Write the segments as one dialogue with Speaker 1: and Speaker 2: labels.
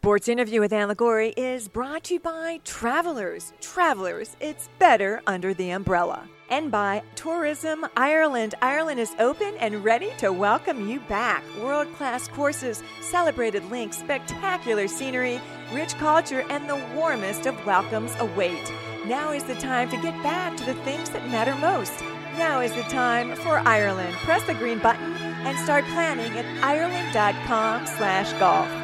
Speaker 1: Sports Interview with Ann Ligori is brought to you by Travelers. Travelers, it's better under the umbrella. And by Tourism Ireland. Ireland is open and ready to welcome you back. World-class courses, celebrated links, spectacular scenery, rich culture, and the warmest of welcomes await. Now is the time to get back to the things that matter most. Now is the time for Ireland. Press the green button and start planning at ireland.com/golf.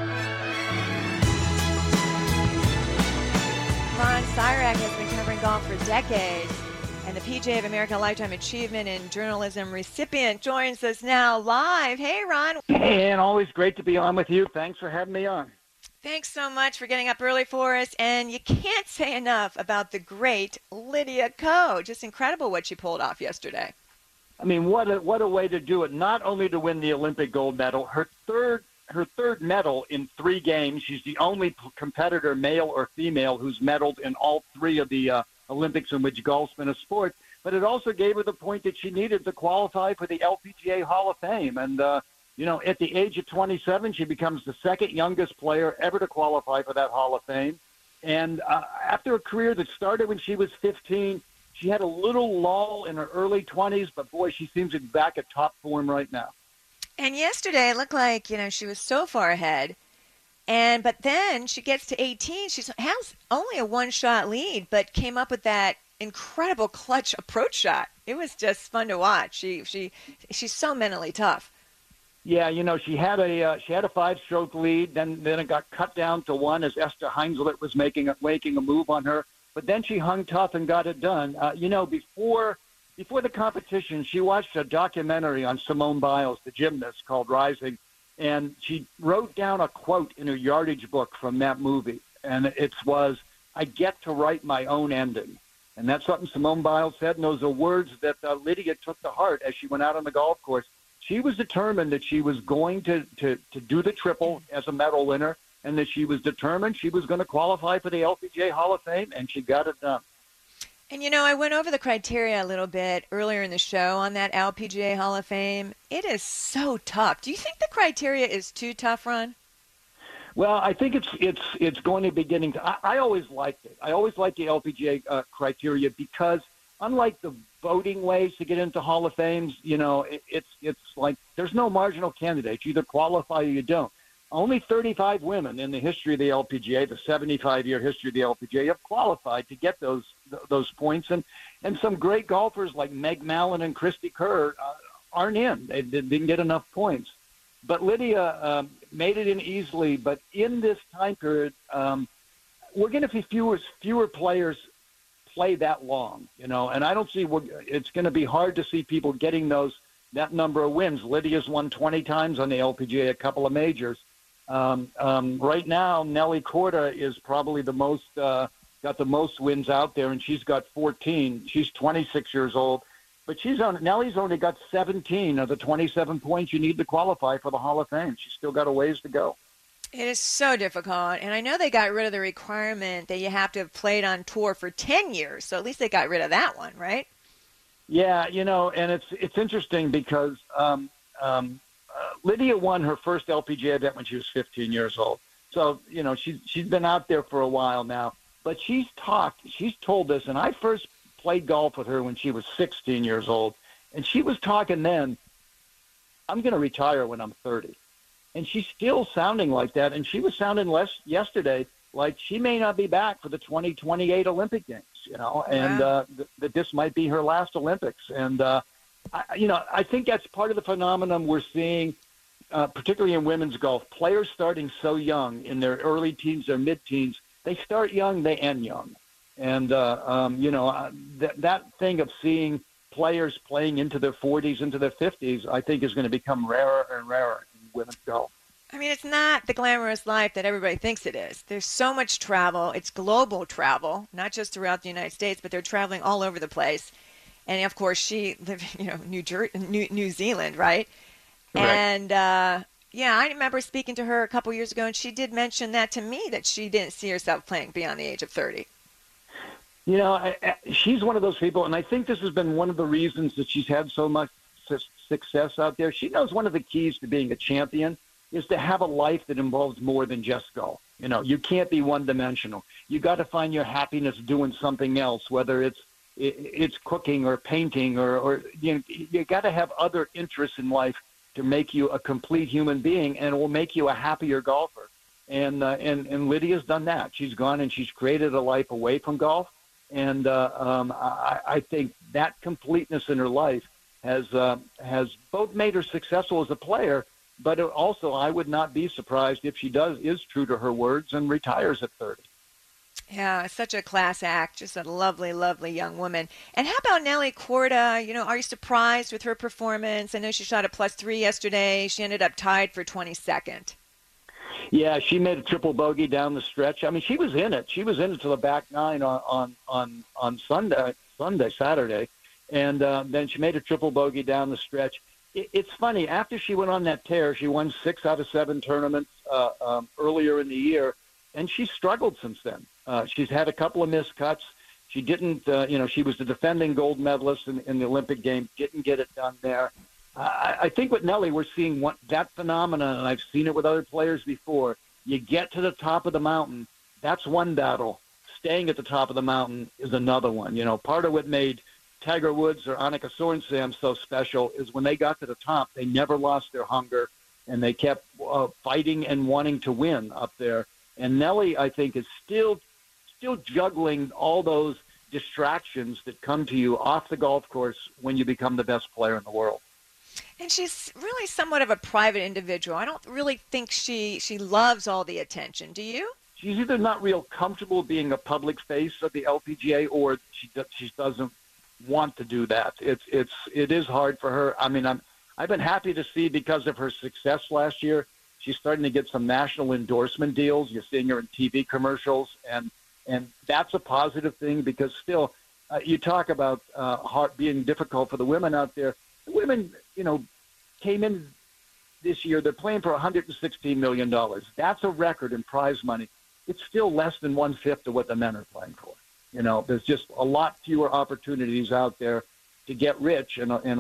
Speaker 1: Ron Syrak has been covering golf for decades, and the PGA of America Lifetime Achievement in Journalism recipient joins us now live. Hey, Ron.
Speaker 2: Hey, Ann, always great to be on with you. Thanks for having me on.
Speaker 1: Thanks so much for getting up early for us, and you can't say enough about the great Lydia Ko. Just incredible what she pulled off yesterday.
Speaker 2: I mean, what a way to do it, not only to win the Olympic gold medal, her third medal in 3 games. She's the only competitor, male or female, who's medaled in all 3 of the Olympics in which golf's been a sport. But it also gave her the point that she needed to qualify for the LPGA Hall of Fame. And, at the age of 27, she becomes the second youngest player ever to qualify for that Hall of Fame. And after a career that started when she was 15, she had a little lull in her early 20s, but boy, she seems to be back at top form right now.
Speaker 1: And yesterday it looked like, she was so far ahead. But then she gets to 18. She has only a 1-shot lead, but came up with that incredible clutch approach shot. It was just fun to watch. She's so mentally tough.
Speaker 2: Yeah, she had a 5-stroke lead. Then it got cut down to 1 as Esther Heinzlet was making a move on her. But then she hung tough and got it done. Before the competition, she watched a documentary on Simone Biles, the gymnast, called Rising, and she wrote down a quote in her yardage book from that movie, and it was, "I get to write my own ending." And that's something Simone Biles said, and those are words that Lydia took to heart as she went out on the golf course. She was determined that she was going to do the triple as a medal winner, and that she was determined she was going to qualify for the LPGA Hall of Fame, and she got it done.
Speaker 1: And, I went over the criteria a little bit earlier in the show on that LPGA Hall of Fame. It is so tough. Do you think the criteria is too tough, Ron?
Speaker 2: Well, I think it's going to be getting to – I always liked it. I always liked the LPGA criteria because unlike the voting ways to get into Hall of Fames, it's like there's no marginal candidate. You either qualify or you don't. Only 35 women in the history of the LPGA, the 75-year history of the LPGA, have qualified to get those points. And some great golfers like Meg Mallon and Christy Kerr aren't in. They didn't get enough points. But Lydia made it in easily. But in this time period, we're going to see fewer players play that long, and I don't see it's going to be hard to see people getting that number of wins. Lydia's won 20 times on the LPGA, a couple of majors. Right now, Nelly Korda is probably got the most wins out there, and she's got 14. She's 26 years old, but Nelly's only got 17 of the 27 points you need to qualify for the Hall of Fame. She's still got a ways to go.
Speaker 1: It is so difficult, and I know they got rid of the requirement that you have to have played on tour for 10 years, so at least they got rid of that one, right?
Speaker 2: Yeah, and it's interesting because Lydia won her first LPGA event when she was 15 years old. So, she's been out there for a while now. But she's told us, and I first played golf with her when she was 16 years old, and she was talking then, I'm going to retire when I'm 30. And she's still sounding like that, and she was sounding yesterday like she may not be back for the 2028 Olympic Games, and that this might be her last Olympics. And, I think that's part of the phenomenon we're seeing, particularly in women's golf. Players starting so young in their early teens, their mid-teens, they start young, they end young. And, that thing of seeing players playing into their 40s, into their 50s, I think is going to become rarer and rarer in women's golf.
Speaker 1: I mean, it's not the glamorous life that everybody thinks it is. There's so much travel. It's global travel, not just throughout the United States, but they're traveling all over the place. And, of course, she lived, New Zealand, right? And, I remember speaking to her a couple years ago, and she did mention that to me, that she didn't see herself playing beyond the age of 30.
Speaker 2: She's one of those people, and I think this has been one of the reasons that she's had so much success out there. She knows one of the keys to being a champion is to have a life that involves more than just golf. You know, you can't be one-dimensional. You got to find your happiness doing something else, whether it's cooking or painting or you got to have other interests in life to make you a complete human being, and it will make you a happier golfer. And Lydia's done that. She's gone and she's created a life away from golf, and I think that completeness in her life has both made her successful as a player, but also I would not be surprised if she is true to her words and retires at 30.
Speaker 1: Yeah, such a class act, just a lovely, lovely young woman. And how about Nelly Korda? You know, are you surprised with her performance? I know she shot a +3 yesterday. She ended up tied for 22nd.
Speaker 2: Yeah, she made a triple bogey down the stretch. I mean, she was in it. She was in it to the back nine on Saturday, and then she made a triple bogey down the stretch. It's funny. After she went on that tear, she won 6 out of 7 tournaments earlier in the year, and she's struggled since then. She's had a couple of missed cuts. She didn't, she was the defending gold medalist in the Olympic Games, didn't get it done there. I think with Nelly, we're seeing that phenomenon, and I've seen it with other players before. You get to the top of the mountain, that's one battle. Staying at the top of the mountain is another one. You know, part of what made Tiger Woods or Annika Sorenstam so special is when they got to the top, they never lost their hunger, and they kept fighting and wanting to win up there. And Nelly, I think, is still juggling all those distractions that come to you off the golf course when you become the best player in the world.
Speaker 1: And she's really somewhat of a private individual. I don't really think she loves all the attention. Do you?
Speaker 2: She's either not real comfortable being a public face of the LPGA, or she doesn't want to do that. It is hard for her. I mean, I've been happy to see, because of her success last year, she's starting to get some national endorsement deals. You're seeing her in TV commercials, and that's a positive thing, because still, you talk about being difficult for the women out there. The women, came in this year. They're playing for $116 million. That's a record in prize money. It's still less than 1/5 of what the men are playing for. There's just a lot fewer opportunities out there to get rich, and a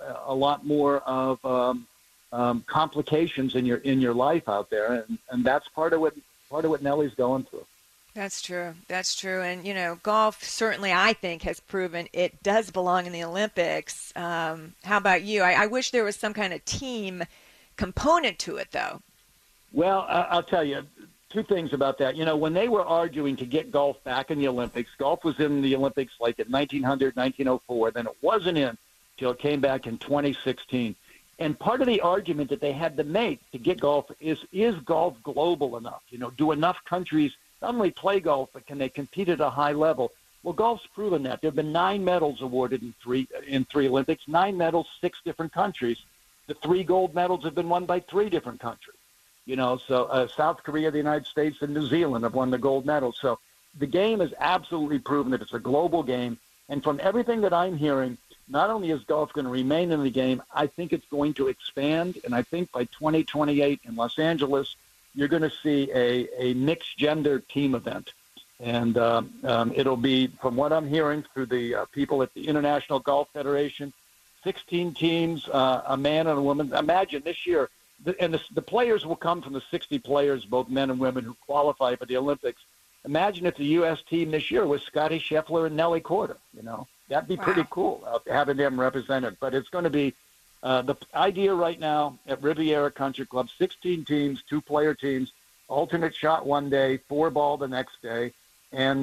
Speaker 2: lot more of complications in your life out there, and that's part of what Nelly's going through.
Speaker 1: That's true. That's true. And, golf certainly, I think, has proven it does belong in the Olympics. How about you? I wish there was some kind of team component to it, though.
Speaker 2: Well, I'll tell you two things about that. When they were arguing to get golf back in the Olympics, golf was in the Olympics like in 1900, 1904. Then it wasn't in until it came back in 2016. And part of the argument that they had to make to get golf is golf global enough? Do enough countries not only play golf, but can they compete at a high level? Well, golf's proven that. There have been 9 medals awarded in three Olympics, 9 medals, 6 different countries. The 3 gold medals have been won by 3 different countries. So South Korea, the United States, and New Zealand have won the gold medals. So the game has absolutely proven that it's a global game. And from everything that I'm hearing, not only is golf going to remain in the game, I think it's going to expand. And I think by 2028 in Los Angeles, you're going to see a mixed-gender team event. And it'll be, from what I'm hearing through the people at the International Golf Federation, 16 teams, a man and a woman. Imagine this year, the players will come from the 60 players, both men and women, who qualify for the Olympics. Imagine if the U.S. team this year was Scotty Scheffler and Nelly Korda. That'd be pretty cool, having them represented. But it's going to be the idea right now at Riviera Country Club, 16 teams, 2-player teams, alternate shot one day, 4-ball the next day. And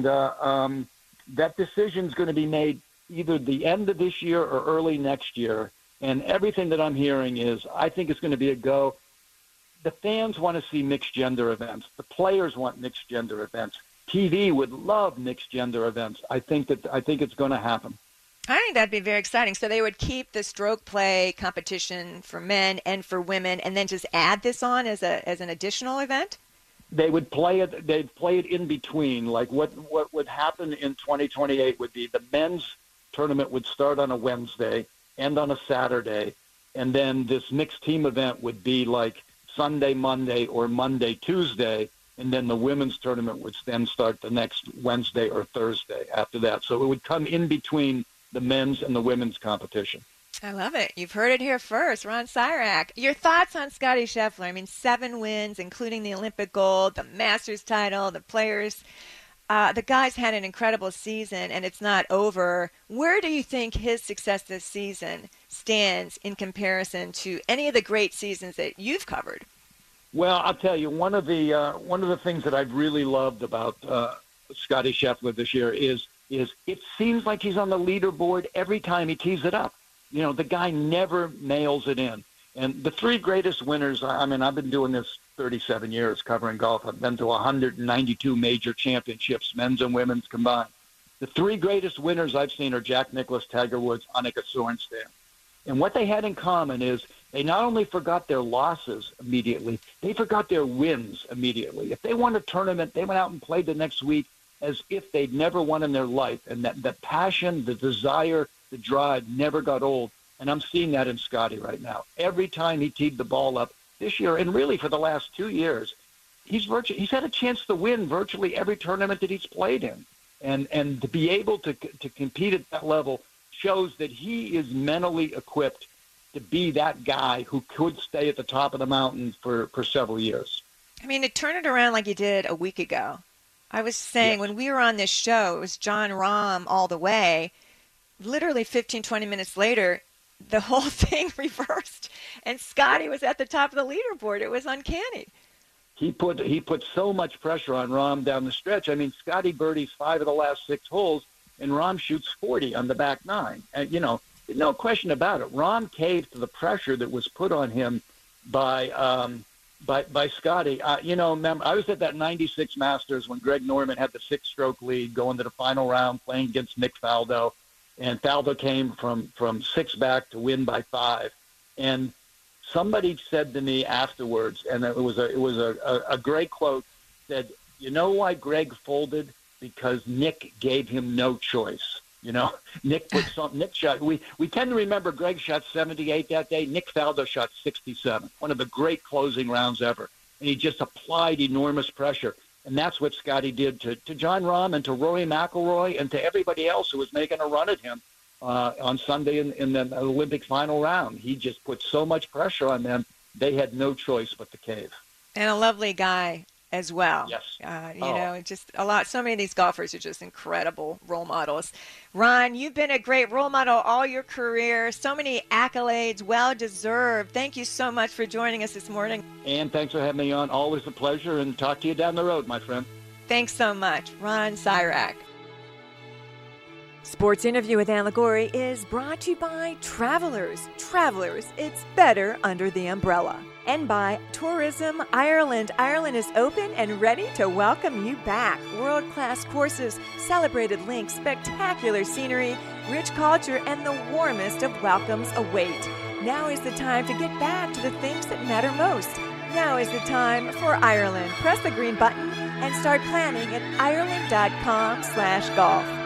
Speaker 2: that decision is going to be made either the end of this year or early next year. And everything that I'm hearing is, I think it's going to be a go. The fans want to see mixed-gender events. The players want mixed-gender events. TV would love mixed-gender events. I think it's going to happen.
Speaker 1: I think that'd be very exciting. So they would keep the stroke play competition for men and for women, and then just add this on as an additional event?
Speaker 2: They would play it. They'd play it in between. Like what would happen in 2028 would be the men's tournament would start on a Wednesday, end on a Saturday, and then this mixed team event would be like Sunday, Monday, or Monday, Tuesday, and then the women's tournament would then start the next Wednesday or Thursday after that. So it would come in between the men's and the women's competition.
Speaker 1: I love it. You've heard it here first. Ron Sirak. Your thoughts on Scotty Scheffler? I mean, 7 wins, including the Olympic gold, the Masters title, the Players. The guy's had an incredible season, and it's not over. Where do you think his success this season stands in comparison to any of the great seasons that you've covered?
Speaker 2: Well, I'll tell you, one of the things that I've really loved about Scotty Scheffler this year is it seems like he's on the leaderboard every time he tees it up. You know, the guy never nails it in. And the 3 greatest winners, I mean, I've been doing this 37 years covering golf. I've been to 192 major championships, men's and women's combined. The 3 greatest winners I've seen are Jack Nicklaus, Tiger Woods, Annika Sorenstam. And what they had in common is they not only forgot their losses immediately, they forgot their wins immediately. If they won a tournament, they went out and played the next week as if they'd never won in their life. And that the passion, the desire, the drive never got old. And I'm seeing that in Scotty right now. Every time he teed the ball up this year, and really for the last 2 years, he's had a chance to win virtually every tournament that he's played in. And to be able to compete at that level shows that he is mentally equipped to be that guy who could stay at the top of the mountain for several years.
Speaker 1: I mean, to turn it around like you did a week ago. I was saying when we were on this show, it was Jon Rahm all the way. Literally 15, 20 minutes later, the whole thing reversed, and Scotty was at the top of the leaderboard. It was uncanny.
Speaker 2: He put so much pressure on Rahm down the stretch. I mean, Scotty birdies 5 of the last 6 holes, and Rahm shoots 40 on the back 9. And, you know, no question about it. Rahm caved to the pressure that was put on him by Scotty. You know, remember, I was at that 96 Masters when Greg Norman had the 6-stroke lead going to the final round playing against Nick Faldo. And Faldo came from 6 back to win by 5. And somebody said to me afterwards, and it was a great quote, said, "You know why Greg folded? Because Nick gave him no choice." You know, Nick shot. We tend to remember Greg shot 78 that day. Nick Faldo shot 67. One of the great closing rounds ever, and he just applied enormous pressure. And that's what Scotty did to Jon Rahm and to Rory McIlroy and to everybody else who was making a run at him on Sunday in the Olympic final round. He just put so much pressure on them, they had no choice but to cave.
Speaker 1: And a lovely guy as well.
Speaker 2: Yes.
Speaker 1: You know, just so many of these golfers are just incredible role models. Ron, you've been a great role model all your career. So many accolades, well-deserved. Thank you so much for joining us this morning.
Speaker 2: And thanks for having me on. Always a pleasure, and talk to you down the road, my friend.
Speaker 1: Thanks so much. Ron Sirak.
Speaker 3: Sports Interview with Ann Liguori is brought to you by Travelers. Travelers, it's better under the umbrella. And by Tourism Ireland. Ireland is open and ready to welcome you back. World-class courses, celebrated links, spectacular scenery, rich culture, and the warmest of welcomes await. Now is the time to get back to the things that matter most. Now is the time for Ireland. Press the green button and start planning at Ireland.com/golf.